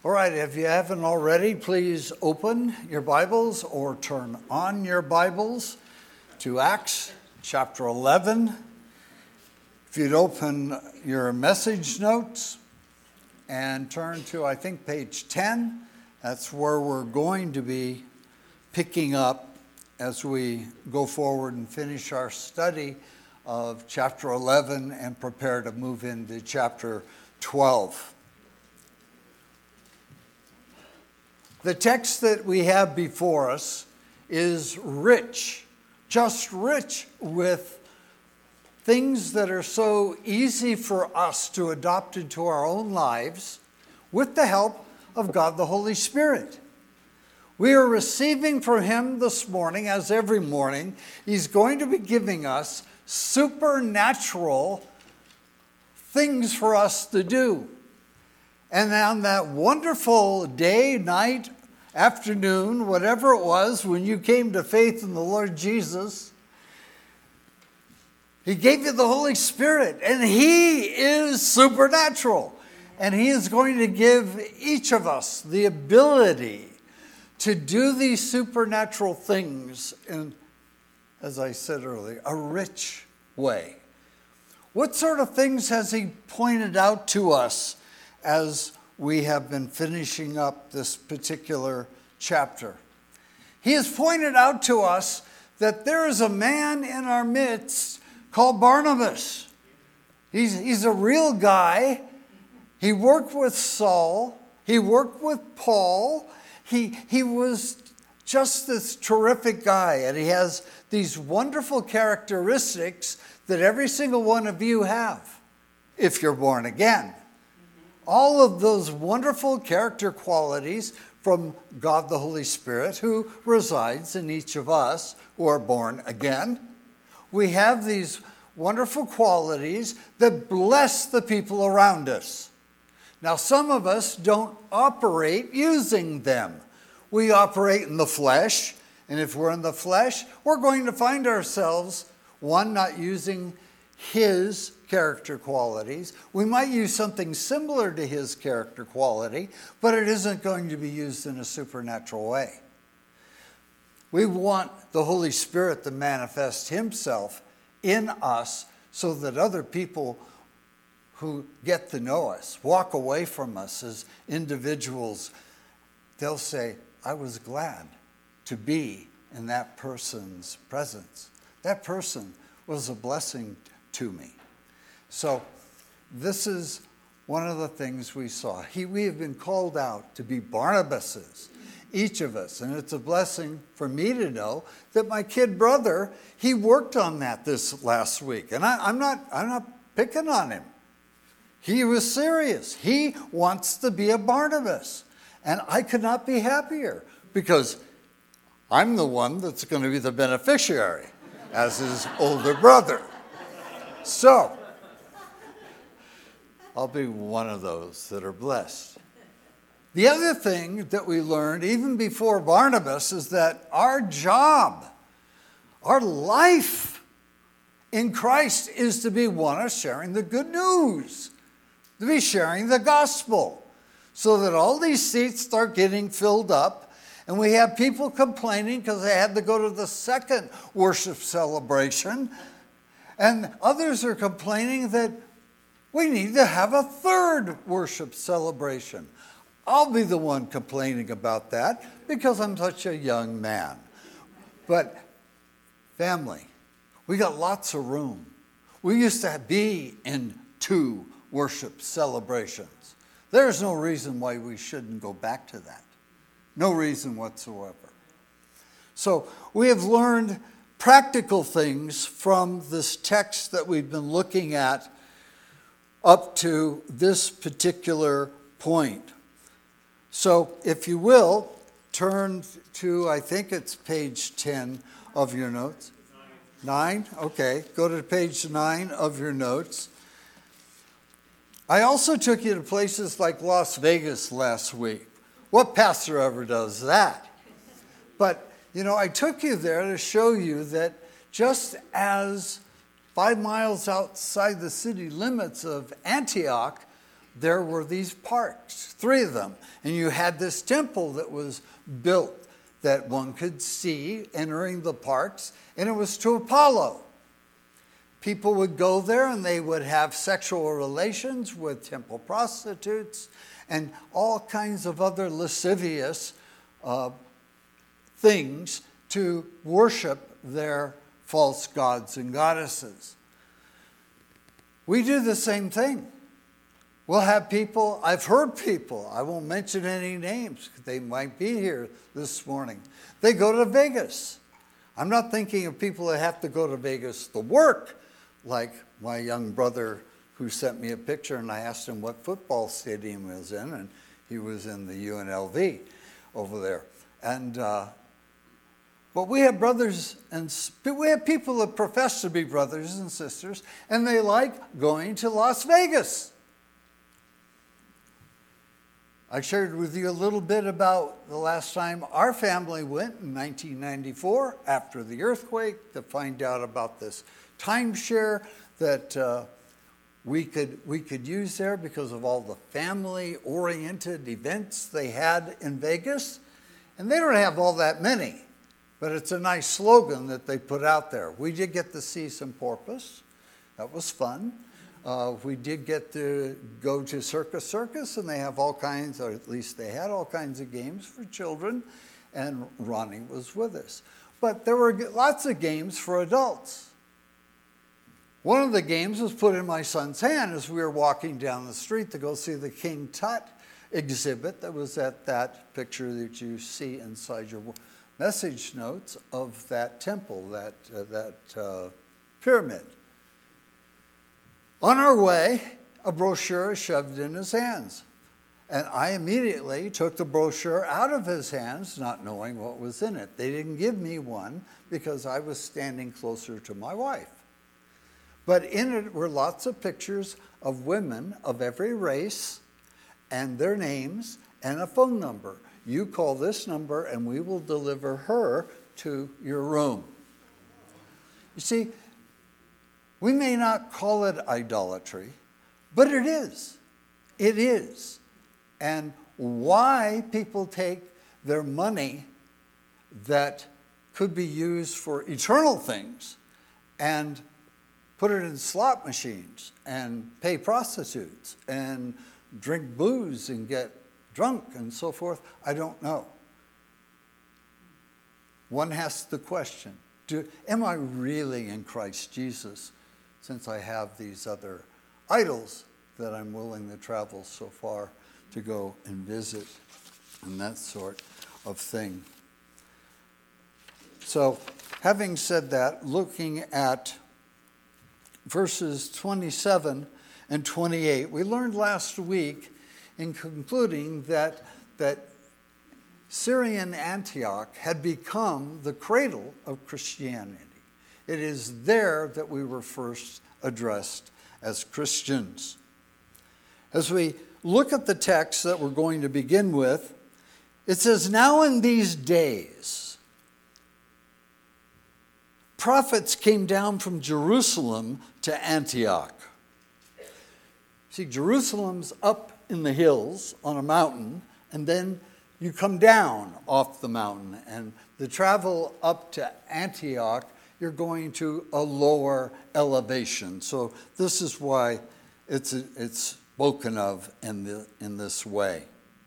All right, if you haven't already, please open your Bibles or turn on your Bibles to Acts chapter 11. If you'd open your message notes and turn to, I think, page 10, that's where we're going to be picking up as we go forward and finish our study of chapter 11 and prepare to move into chapter 12. The text that we have before us is rich, just rich with things that are so easy for us to adopt into our own lives with the help of God the Holy Spirit. We are receiving from Him this morning, as every morning, He's going to be giving us supernatural things for us to do. And on that wonderful day, night, afternoon, whatever it was, when you came to faith in the Lord Jesus, He gave you the Holy Spirit, and He is supernatural. And He is going to give each of us the ability to do these supernatural things in, as I said earlier, a rich way. What sort of things has He pointed out to us as we have been finishing up this particular chapter? He has pointed out to us that there is a man in our midst called Barnabas. He's a real guy. He worked with Saul. He worked with Paul. He was just this terrific guy, and he has these wonderful characteristics that every single one of you have if you're born again. All of those wonderful character qualities from God the Holy Spirit who resides in each of us who are born again. We have these wonderful qualities that bless the people around us. Now, some of us don't operate using them. We operate in the flesh, and if we're in the flesh, we're going to find ourselves, one, not using His character qualities. We might use something similar to His character quality, but it isn't going to be used in a supernatural way. We want the Holy Spirit to manifest Himself in us so that other people who get to know us, walk away from us as individuals, they'll say, I was glad to be in that person's presence. That person was a blessing to me. So this is one of the things we saw. We have been called out to be Barnabases, each of us. And it's a blessing for me to know that my kid brother, he worked on that this last week. And I'm not picking on him. He was serious. He wants to be a Barnabas. And I could not be happier because I'm the one that's going to be the beneficiary as his older brother. So I'll be one of those that are blessed. The other thing that we learned even before Barnabas is that our job, our life in Christ is to be one of sharing the good news, to be sharing the gospel, so that all these seats start getting filled up, and we have people complaining because they had to go to the second worship celebration, and others are complaining that we need to have a third worship celebration. I'll be the one complaining about that because I'm such a young man. But family, we got lots of room. We used to be in 2 worship celebrations. There's no reason why we shouldn't go back to that. No reason whatsoever. So we have learned practical things from this text that we've been looking at up to this particular point. So if you will, turn to, I think it's page 10 of your notes. 9? Okay, go to page 9 of your notes. I also took you to places like Las Vegas last week. What pastor ever does that? But, I took you there to show you that just as 5 miles outside the city limits of Antioch, there were these parks, 3 of them. And you had this temple that was built that one could see entering the parks, and it was to Apollo. People would go there and they would have sexual relations with temple prostitutes and all kinds of other lascivious things to worship their false gods and goddesses. We do the same thing. We'll have people, I've heard people, I won't mention any names, they might be here this morning. They go to Vegas. I'm not thinking of people that have to go to Vegas to work, like my young brother who sent me a picture and I asked him what football stadium he was in, and he was in the UNLV over there. And but we have brothers and we have people that profess to be brothers and sisters, and they like going to Las Vegas. I shared with you a little bit about the last time our family went in 1994 after the earthquake to find out about this timeshare that we could use there because of all the family-oriented events they had in Vegas. And they don't have all that many, but it's a nice slogan that they put out there. We did get to see some porpoise. That was fun. We did get to go to Circus, and they have all kinds, or at least they had all kinds of games for children, and Ronnie was with us. But there were lots of games for adults. One of the games was put in my son's hand as we were walking down the street to go see the King Tut exhibit that was at that picture that you see inside your message notes of that temple, that pyramid. On our way, a brochure shoved in his hands. And I immediately took the brochure out of his hands, not knowing what was in it. They didn't give me one because I was standing closer to my wife. But in it were lots of pictures of women of every race and their names and a phone number. You call this number and we will deliver her to your room. You see, we may not call it idolatry, but it is. It is. And why people take their money that could be used for eternal things and put it in slot machines and pay prostitutes and drink booze and get drunk and so forth, I don't know. One has to question, am I really in Christ Jesus since I have these other idols that I'm willing to travel so far to go and visit and that sort of thing? So, having said that, looking at verses 27 and 28, we learned last week in concluding that Syrian Antioch had become the cradle of Christianity. It is there that we were first addressed as Christians. As we look at the text that we're going to begin with, it says, "Now in these days, prophets came down from Jerusalem to Antioch." See, Jerusalem's up in the hills on a mountain, and then you come down off the mountain. And the travel up to Antioch, you're going to a lower elevation. So this is why it's spoken of in this way.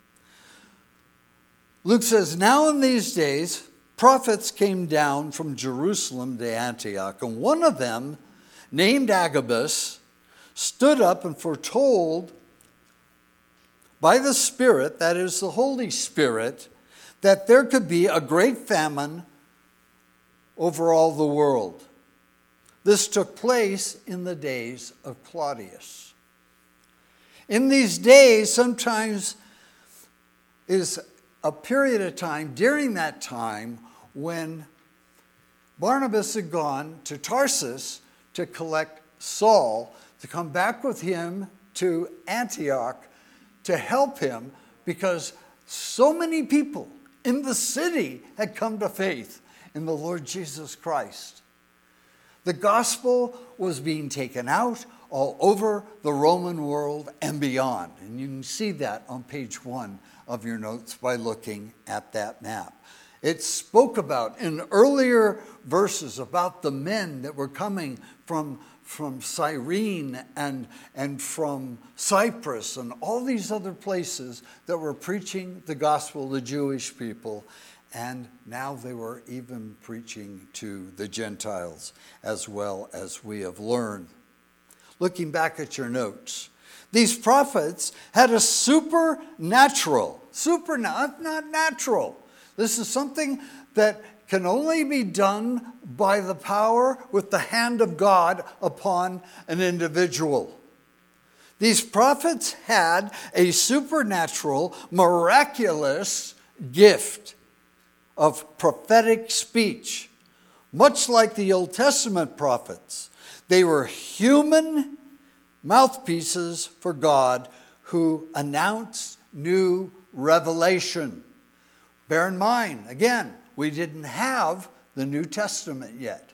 Luke says, "Now in these days, prophets came down from Jerusalem to Antioch, and one of them, named Agabus, stood up and foretold by the Spirit, that is the Holy Spirit, that there could be a great famine over all the world. This took place in the days of Claudius. In these days, sometimes is a period of time during that time when Barnabas had gone to Tarsus to collect Saul, to come back with him to Antioch to help him, because so many people in the city had come to faith in the Lord Jesus Christ. The gospel was being taken out all over the Roman world and beyond. And you can see that on page 1 of your notes by looking at that map. It spoke about in earlier verses about the men that were coming from Cyrene and from Cyprus and all these other places that were preaching the gospel to Jewish people. And now they were even preaching to the Gentiles as well, as we have learned. Looking back at your notes, these prophets had a supernatural, not natural. This is something that can only be done by the power with the hand of God upon an individual. These prophets had a supernatural, miraculous gift of prophetic speech, much like the Old Testament prophets. They were human mouthpieces for God who announced new revelation. Bear in mind, again, we didn't have the New Testament yet.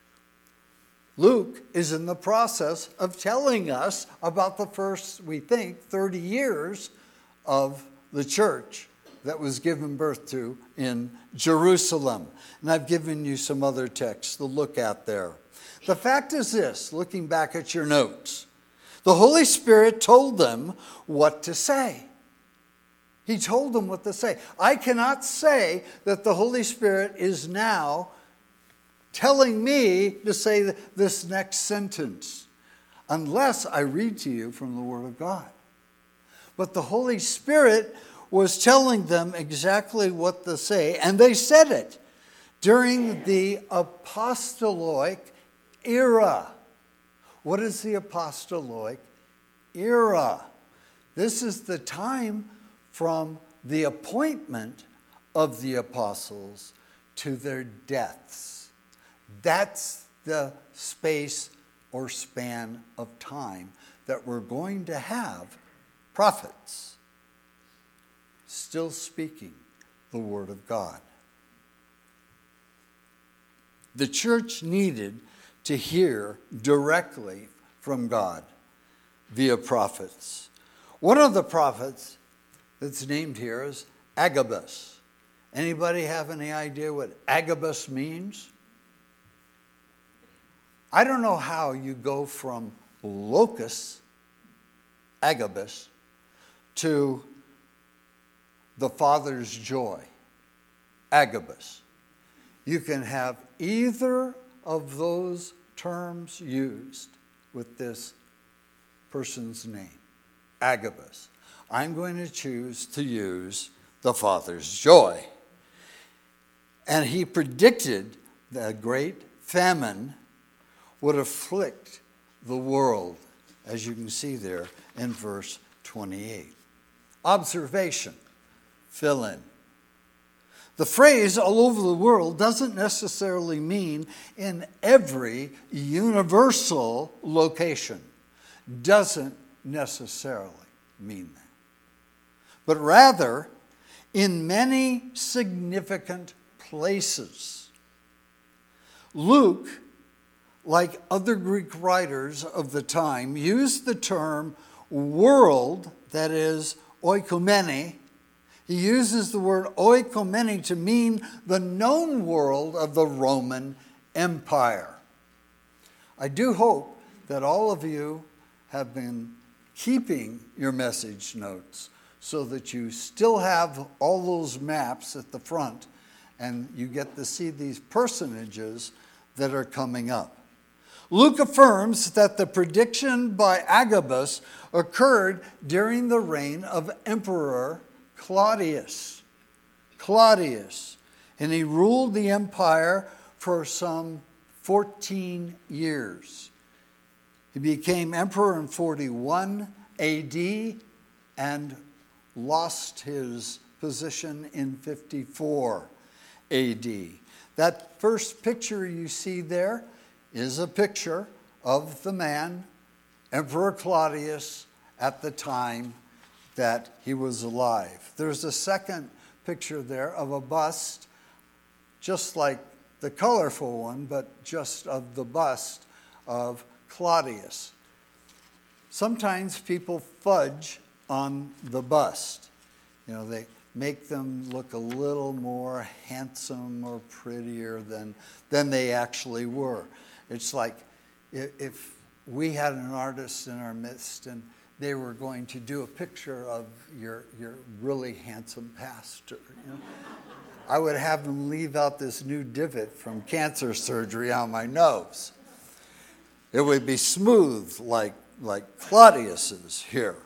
Luke is in the process of telling us about the first, we think, 30 years of the church that was given birth to in Jerusalem. And I've given you some other texts to look at there. The fact is this, looking back at your notes, the Holy Spirit told them what to say. He told them what to say. I cannot say that the Holy Spirit is now telling me to say this next sentence unless I read to you from the Word of God. But the Holy Spirit was telling them exactly what to say, and they said it during the apostolic era. What is the apostolic era? This is the time from the appointment of the apostles to their deaths. That's the space or span of time that we're going to have prophets still speaking the Word of God. The church needed to hear directly from God via prophets. One of the prophets that's named here is Agabus. Anybody have any idea what Agabus means? I don't know how you go from locus, Agabus, to the Father's joy, Agabus. You can have either of those terms used with this person's name, Agabus. I'm going to choose to use the Father's joy. And he predicted that a great famine would afflict the world, as you can see there in verse 28. Observation, fill in. The phrase all over the world doesn't necessarily mean in every universal location. Doesn't necessarily mean that. But rather, in many significant places. Luke, like other Greek writers of the time, used the term world, that is, oikomene. He uses the word oikomene to mean the known world of the Roman Empire. I do hope that all of you have been keeping your message notes so that you still have all those maps at the front and you get to see these personages that are coming up. Luke affirms that the prediction by Agabus occurred during the reign of Emperor Claudius. And he ruled the empire for some 14 years. He became emperor in 41 AD and lost his position in 54 AD. That first picture you see there is a picture of the man, Emperor Claudius, at the time that he was alive. There's a second picture there of a bust, just like the colorful one, but just of the bust of Claudius. Sometimes people fudge on the bust. They make them look a little more handsome or prettier than they actually were. It's like if we had an artist in our midst and they were going to do a picture of your really handsome pastor, I would have them leave out this new divot from cancer surgery on my nose. It would be smooth like Claudius's here.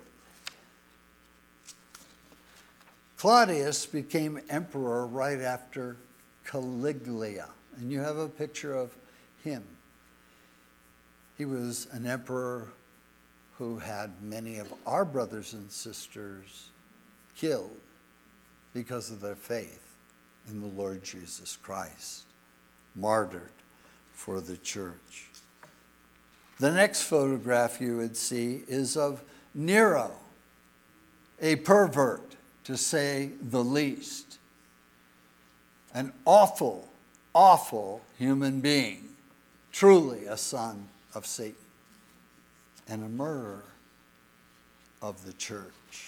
Claudius became emperor right after Caligula, and you have a picture of him. He was an emperor who had many of our brothers and sisters killed because of their faith in the Lord Jesus Christ, martyred for the church. The next photograph you would see is of Nero, a pervert, to say the least. An awful, awful human being, truly a son of Satan, and a murderer of the church.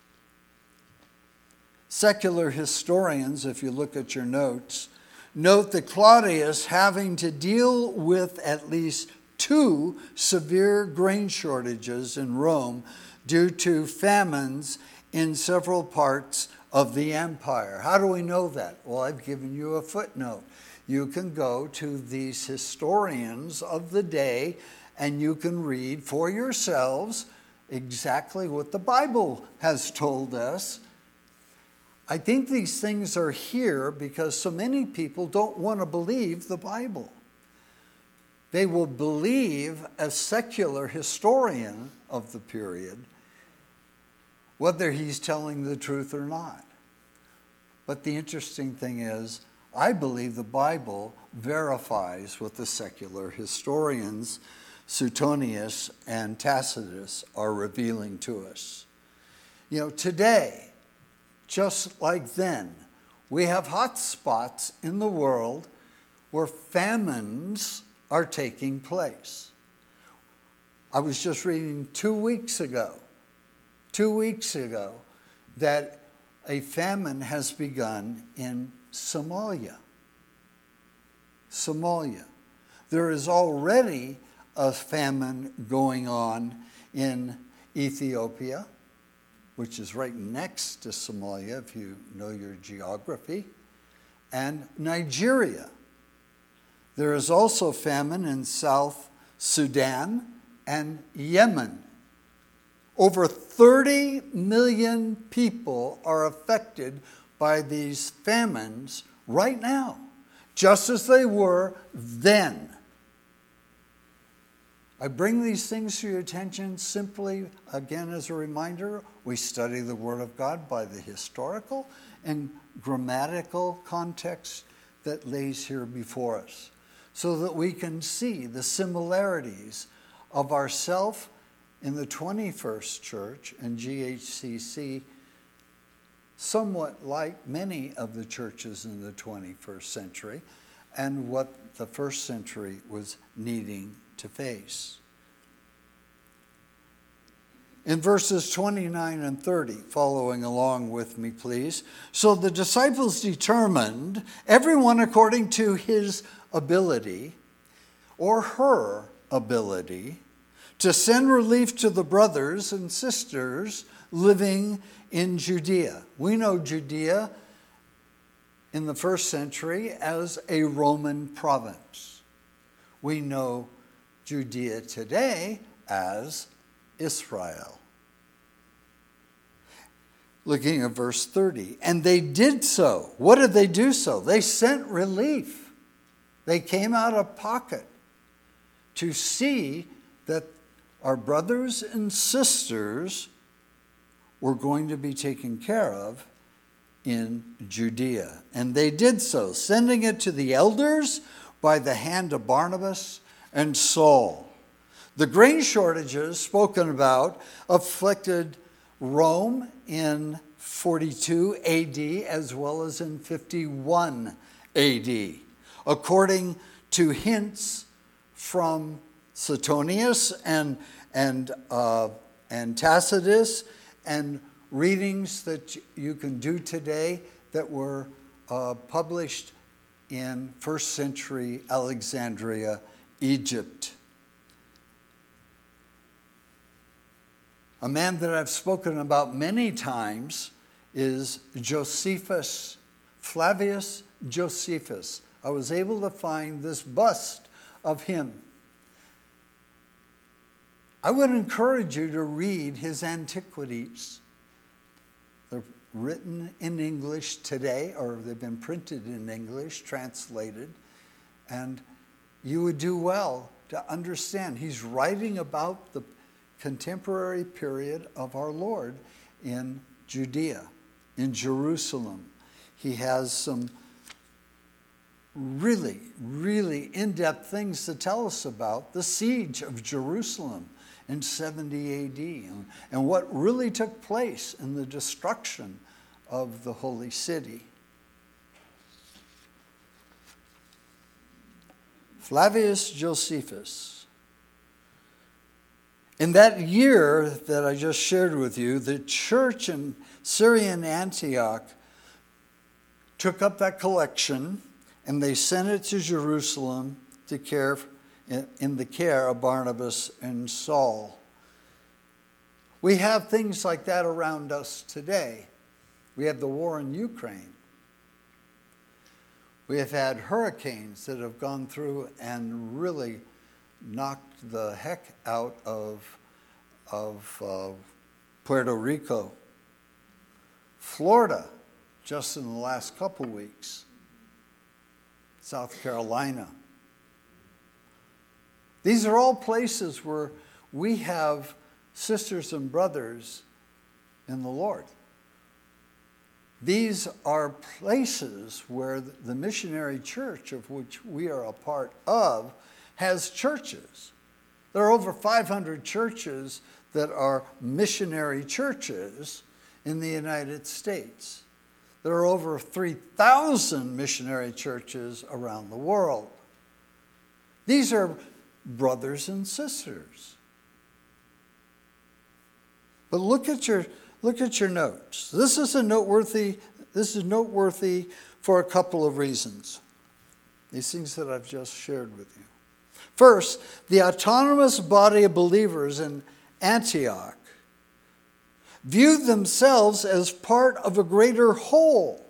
Secular historians, if you look at your notes, note that Claudius, having to deal with at least 2 severe grain shortages in Rome due to famines in several parts of the empire. How do we know that? Well, I've given you a footnote. You can go to these historians of the day and you can read for yourselves exactly what the Bible has told us. I think these things are here because so many people don't want to believe the Bible. They will believe a secular historian of the period, whether he's telling the truth or not. But the interesting thing is, I believe the Bible verifies what the secular historians, Suetonius and Tacitus, are revealing to us. Today, just like then, we have hot spots in the world where famines are taking place. I was just reading 2 weeks ago that a famine has begun in Somalia. There is already a famine going on in Ethiopia, which is right next to Somalia, if you know your geography, and Nigeria. There is also famine in South Sudan and Yemen. Over 30 million people are affected by these famines right now, just as they were then. I bring these things to your attention simply, again, as a reminder. We study the Word of God by the historical and grammatical context that lays here before us, so that we can see the similarities of ourself in the 21st church and GHCC, somewhat like many of the churches in the 21st century, and what the first century was needing to face. In verses 29 and 30, following along with me, please. So the disciples determined, everyone according to his ability or her ability, to send relief to the brothers and sisters living in Judea. We know Judea in the first century as a Roman province. We know Judea today as Israel. Looking at verse 30. And they did so. What did they do so? They sent relief. They came out of pocket to see that our brothers and sisters were going to be taken care of in Judea. And they did so, sending it to the elders by the hand of Barnabas and Saul. The grain shortages spoken about afflicted Rome in 42 AD as well as in 51 AD, according to hints from Suetonius and Tacitus, and readings that you can do today that were published in first century Alexandria, Egypt. A man that I've spoken about many times is Josephus, Flavius Josephus. I was able to find this bust of him. I would encourage you to read his Antiquities. They're written in English today, or they've been printed in English, translated, and you would do well to understand. He's writing about the contemporary period of our Lord in Judea, in Jerusalem. He has some really, really in-depth things to tell us about the siege of Jerusalem in 70 AD and what really took place in the destruction of the holy city. Flavius Josephus. In that year that I just shared with you, the church in Syrian Antioch took up that collection and they sent it to Jerusalem to care in the care of Barnabas and Saul. We have things like that around us today. We have the war in Ukraine. We have had hurricanes that have gone through and really knocked the heck out of Puerto Rico. Florida, just in the last couple weeks. South Carolina. These are all places where we have sisters and brothers in the Lord. These are places where the missionary church, of which we are a part of, has churches. There are over 500 churches that are missionary churches in the United States. There are over 3,000 missionary churches around the world. These are brothers and sisters. But look at your notes. This is noteworthy for a couple of reasons. These things that I've just shared with you. First, the autonomous body of believers in Antioch viewed themselves as part of a greater whole.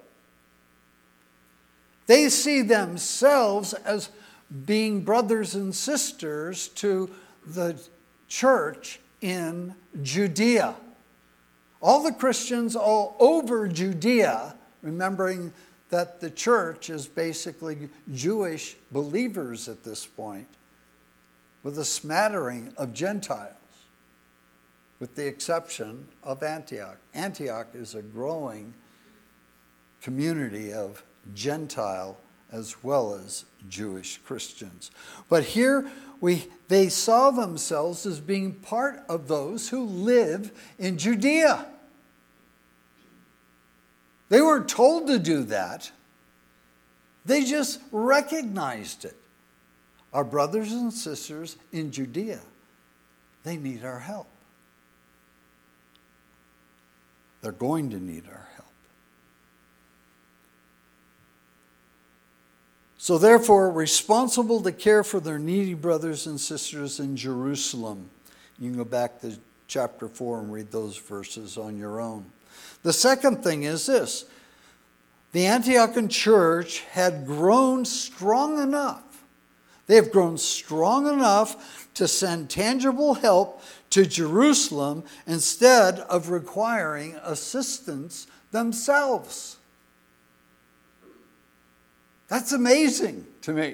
They see themselves as being brothers and sisters to the church in Judea. All the Christians all over Judea, remembering that the church is basically Jewish believers at this point, with a smattering of Gentiles, with the exception of Antioch. Antioch is a growing community of Gentile as well as Jewish Christians. But here they saw themselves as being part of those who live in Judea. They weren't told to do that. They just recognized it. Our brothers and sisters in Judea, they need our help. They're going to need our help. So therefore, responsible to care for their needy brothers and sisters in Jerusalem. You can go back to chapter 4 and read those verses on your own. The second thing is this. The Antiochian church had grown strong enough. They have grown strong enough to send tangible help to Jerusalem instead of requiring assistance themselves. That's amazing to me.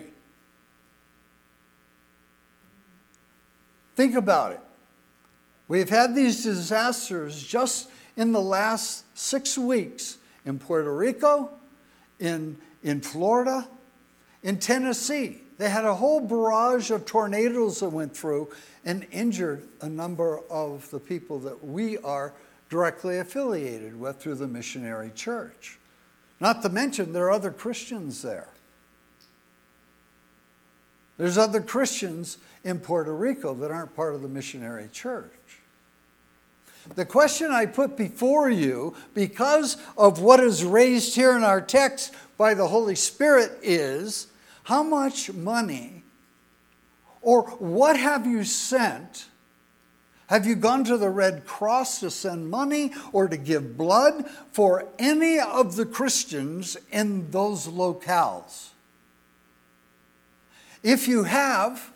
Think about it. We've had these disasters just in the last 6 weeks in Puerto Rico, in Florida, in Tennessee. They had a whole barrage of tornadoes that went through and injured a number of the people that we are directly affiliated with through the missionary church. Not to mention there are other Christians there. There's other Christians in Puerto Rico that aren't part of the missionary church. The question I put before you, because of what is raised here in our text by the Holy Spirit, is how much money or what have you sent? Have you gone to the Red Cross to send money or to give blood for any of the Christians in those locales? If you have,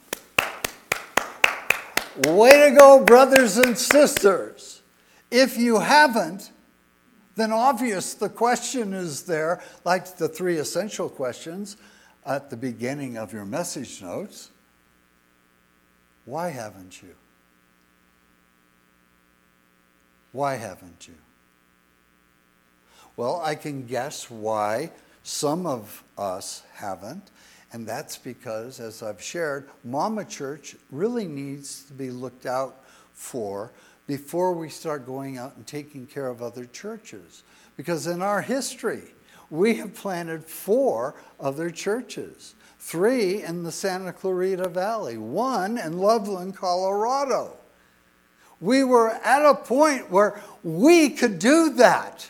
way to go, brothers and sisters. If you haven't, then obvious the question is there, like the 3 essential questions at the beginning of your message notes. Why haven't you? Why haven't you? Well, I can guess why some of us haven't, and that's because, as I've shared, Mama Church really needs to be looked out for before we start going out and taking care of other churches. Because in our history, we have planted 4 other churches. 3 in the Santa Clarita Valley, 1 in Loveland, Colorado. We were at a point where we could do that.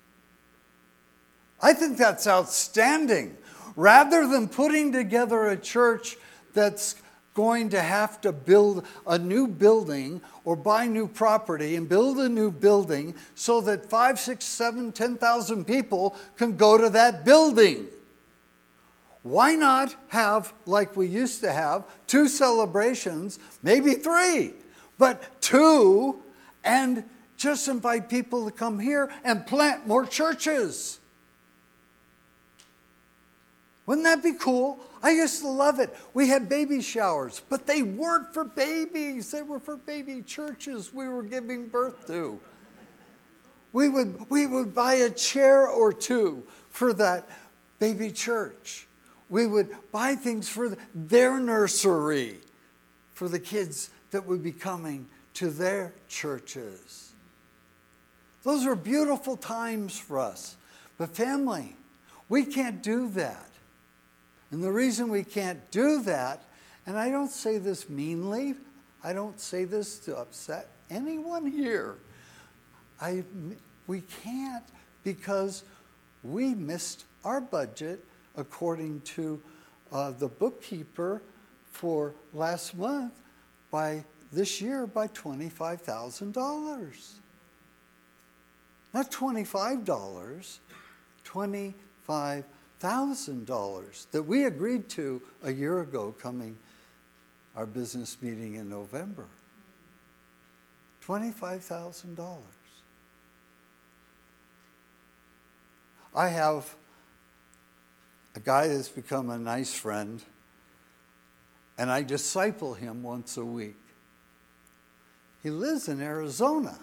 I think that's outstanding. Rather than putting together a church that's going to have to build a new building or buy new property and build a new building so that 5, 6, 7, 10,000 people can go to that building. Why not have, like we used to have, 2 celebrations, maybe 3, but 2, and just invite people to come here and plant more churches? Wouldn't that be cool? I used to love it. We had baby showers, but they weren't for babies. They were for baby churches we were giving birth to. We would buy a chair or 2 for that baby church. We would buy things for their nursery, for the kids that would be coming to their churches. Those were beautiful times for us. But family, we can't do that. And the reason we can't do that, and I don't say this meanly, I don't say this to upset anyone here. We can't because we missed our budget according to the bookkeeper for last month by this year by $25,000. Not $25, $25,000 that we agreed to a year ago coming our business meeting in November. $25,000. I have a guy that's become a nice friend, and I disciple him once a week. He lives in Arizona.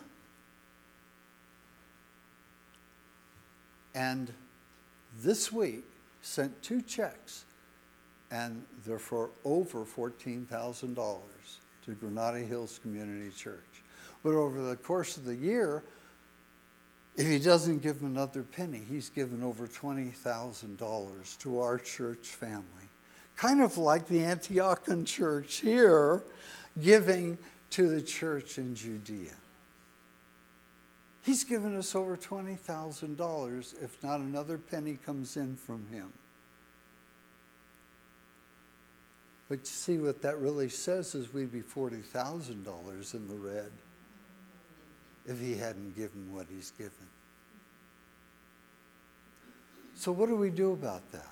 And this week sent 2 checks, and they're for over $14,000 to Granada Hills Community Church. But over the course of the year, if he doesn't give another penny, he's given over $20,000 to our church family. Kind of like the Antiochian church here, giving to the church in Judea. He's given us over $20,000 if not another penny comes in from him. But you see, what that really says is we'd be $40,000 in the red if he hadn't given what he's given. So what do we do about that?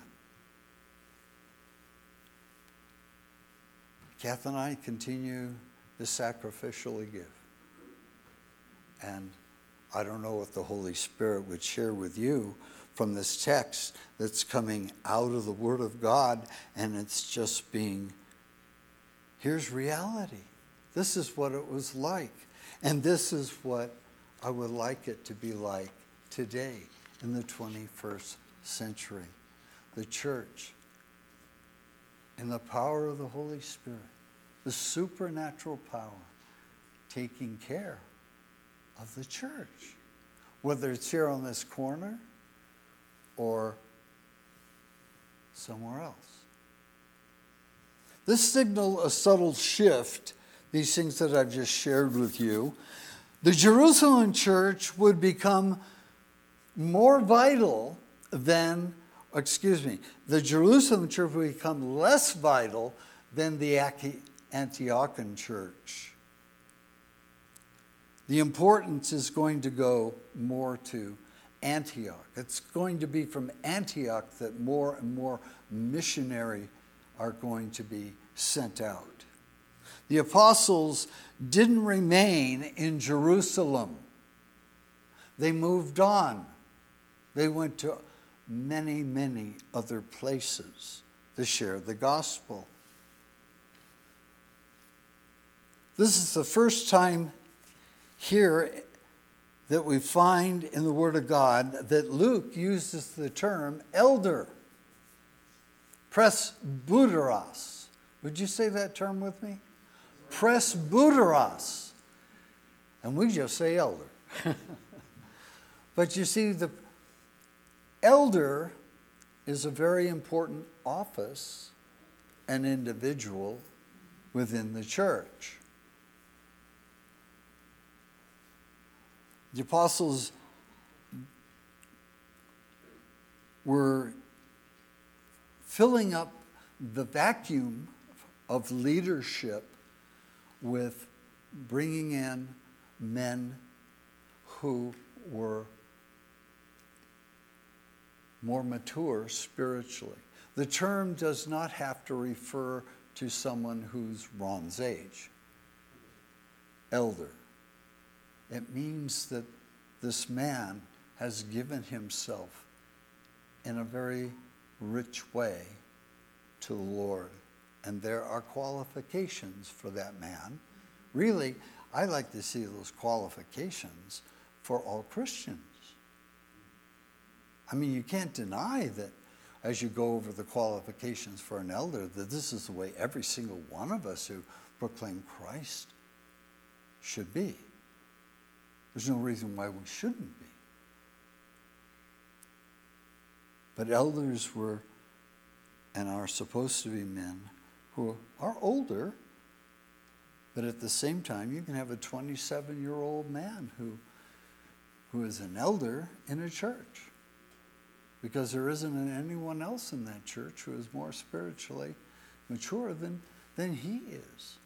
Kath and I continue to sacrificially give. And I don't know what the Holy Spirit would share with you from this text that's coming out of the Word of God, and it's just being, here's reality. This is what it was like. And this is what I would like it to be like today in the 21st century. The church, in the power of the Holy Spirit, the supernatural power, taking care of the church, whether it's here on this corner or somewhere else. This signaled a subtle shift, these things that I've just shared with you. The Jerusalem church would become more vital than, the Jerusalem church would become less vital than the Antiochian church. The importance is going to go more to Antioch. It's going to be from Antioch that more and more missionaries are going to be sent out. The apostles didn't remain in Jerusalem. They moved on. They went to many, many other places to share the gospel. This is the first time here that we find in the Word of God that Luke uses the term elder. Presbyteros. Would you say that term with me? Presbyteros. And we just say elder. But you see, the elder is a very important office and individual within the church. The apostles were filling up the vacuum of leadership with bringing in men who were more mature spiritually. The term does not have to refer to someone who's Ron's age. Elder. It means that this man has given himself in a very rich way to the Lord. And there are qualifications for that man. Really, I like to see those qualifications for all Christians. I mean, you can't deny that as you go over the qualifications for an elder, that this is the way every single one of us who proclaim Christ should be. There's no reason why we shouldn't be. But elders were and are supposed to be men who are older, but at the same time, you can have a 27-year-old man who is an elder in a church, because there isn't anyone else in that church who is more spiritually mature than he is.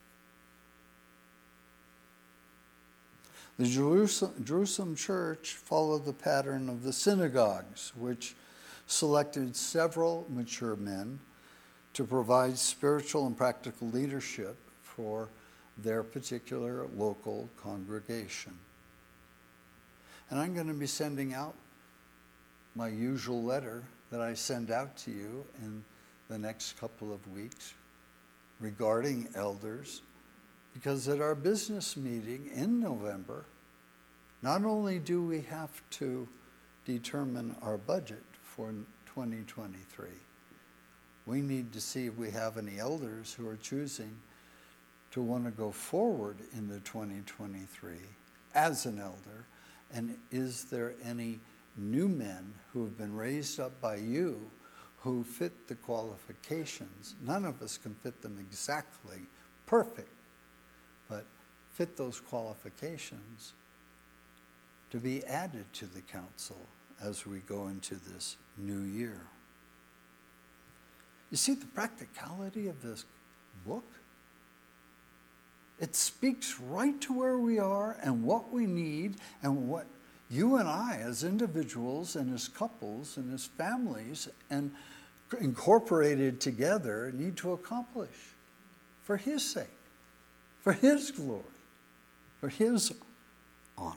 The Jerusalem church followed the pattern of the synagogues, which selected several mature men to provide spiritual and practical leadership for their particular local congregation. And I'm going to be sending out my usual letter that I send out to you in the next couple of weeks regarding elders, because at our business meeting in November, not only do we have to determine our budget for 2023, we need to see if we have any elders who are choosing to want to go forward into 2023 as an elder, and is there any new men who have been raised up by you who fit the qualifications. None of us can fit them exactly perfect, but fit those qualifications to be added to the council as we go into this new year. You see the practicality of this book? It speaks right to where we are and what we need and what you and I as individuals and as couples and as families and incorporated together need to accomplish for his sake, for his glory, for his honor.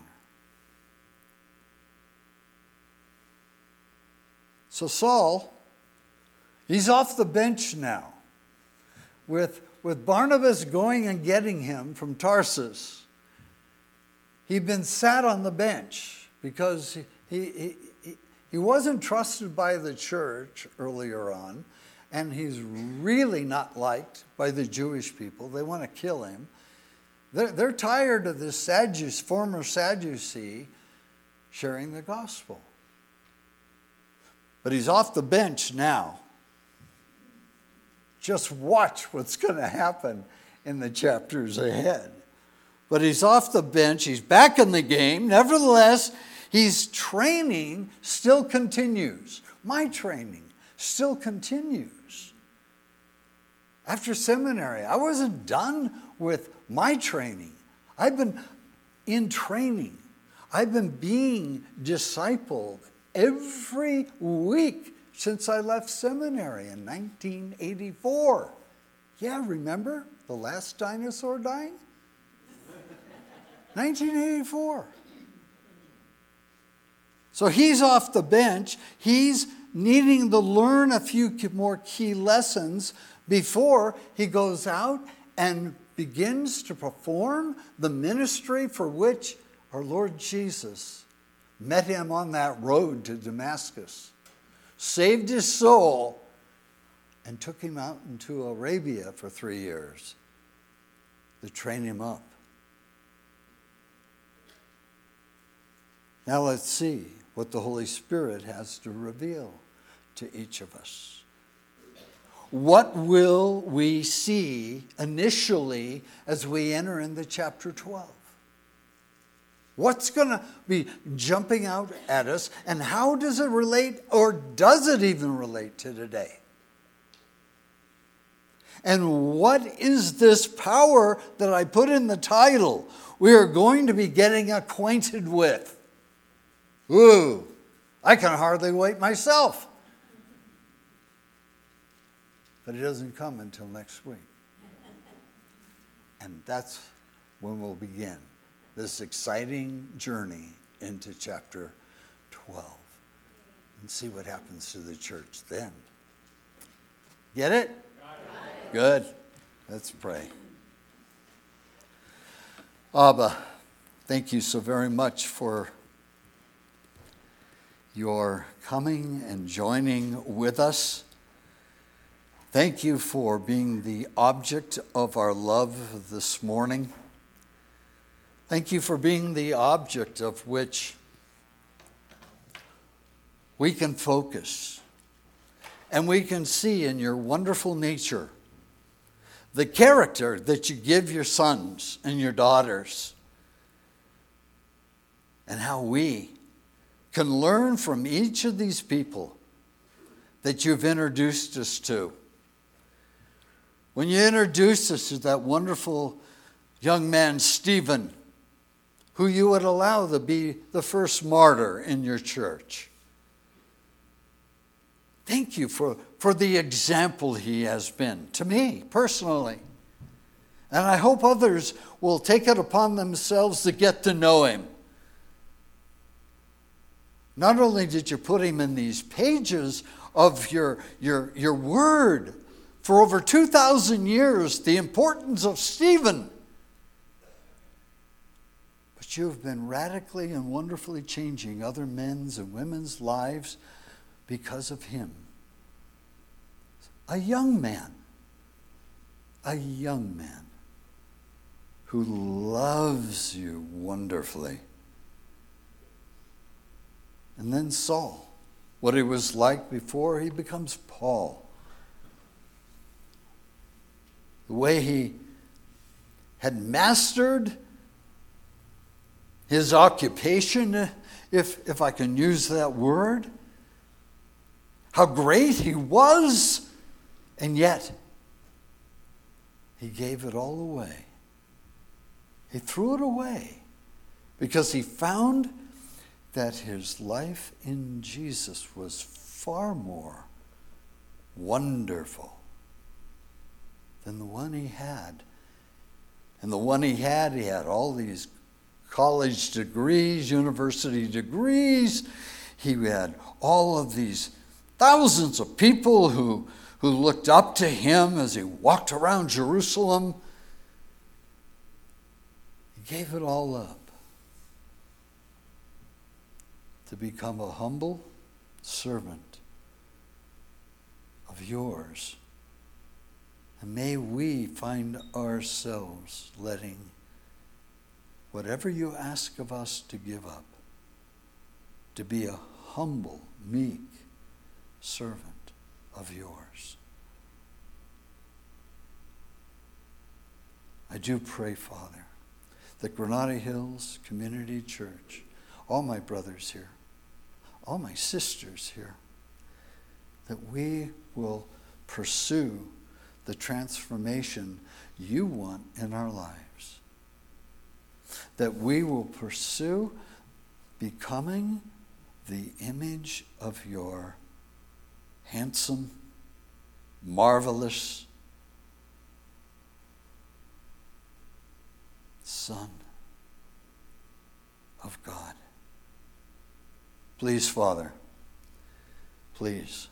So Saul, he's off the bench now with Barnabas going and getting him from Tarsus. He'd been sat on the bench because he wasn't trusted by the church earlier on, and he's really not liked by the Jewish people. They want to kill him. They're tired of this former Sadducee sharing the gospel. But he's off the bench now. Just watch what's going to happen in the chapters ahead. But he's off the bench. He's back in the game. Nevertheless, his training still continues. My training still continues. After seminary, I wasn't done with my training. I've been in training. I've been being discipled every week since I left seminary in 1984. Yeah, remember the last dinosaur dying? 1984. So he's off the bench. He's needing to learn a few more key lessons before he goes out and begins to perform the ministry for which our Lord Jesus met him on that road to Damascus, saved his soul, and took him out into Arabia for 3 years to train him up. Now let's see what the Holy Spirit has to reveal to each of us. What will we see initially as we enter into chapter 12? What's going to be jumping out at us, and how does it relate, or does it even relate to today? And what is this power that I put in the title we are going to be getting acquainted with? Ooh, I can hardly wait myself. But it doesn't come until next week. And that's when we'll begin this exciting journey into chapter 12 and see what happens to the church then. Get it? Good. Let's pray. Abba, thank you so very much for your coming and joining with us. Thank you for being the object of our love this morning. Thank you for being the object of which we can focus and we can see in your wonderful nature the character that you give your sons and your daughters, and how we can learn from each of these people that you've introduced us to. When you introduced us to that wonderful young man, Stephen, who you would allow to be the first martyr in your church. Thank you for the example he has been to me personally. And I hope others will take it upon themselves to get to know him. Not only did you put him in these pages of your word for over 2,000 years, the importance of Stephen, but you have been radically and wonderfully changing other men's and women's lives because of him. A young man who loves you wonderfully. And then Saul, what he was like before he becomes Paul. The way he had mastered his occupation, if I can use that word. How great he was, and yet he gave it all away. He threw it away because he found that his life in Jesus was far more wonderful than the one he had. And the one he had all these college degrees, university degrees. He had all of these thousands of people who looked up to him as he walked around Jerusalem. He gave it all up to become a humble servant of yours. And may we find ourselves letting whatever you ask of us to give up, to be a humble, meek servant of yours. I do pray, Father, that Granada Hills Community Church, all my brothers here, all my sisters here, that we will pursue the transformation you want in our lives. That we will pursue becoming the image of your handsome, marvelous Son of God. Please, Father, please,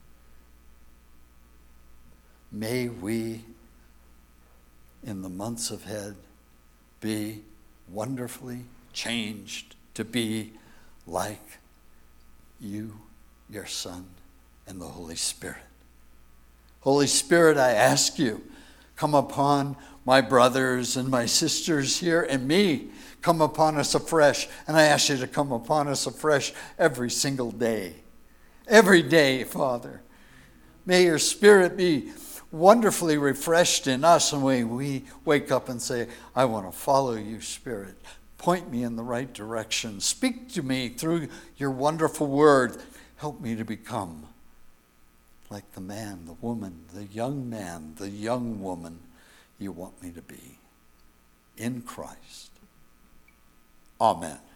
may we, in the months ahead, be wonderfully changed to be like you, your Son, and the Holy Spirit. Holy Spirit, I ask you, come upon my brothers and my sisters here and me. Come upon us afresh. And I ask you to come upon us afresh every single day. Every day, Father. May your Spirit be wonderfully refreshed in us, and we wake up and say, I want to follow you, Spirit. Point me in the right direction. Speak to me through your wonderful word. Help me to become like the man, the woman, the young man, the young woman you want me to be in Christ. Amen.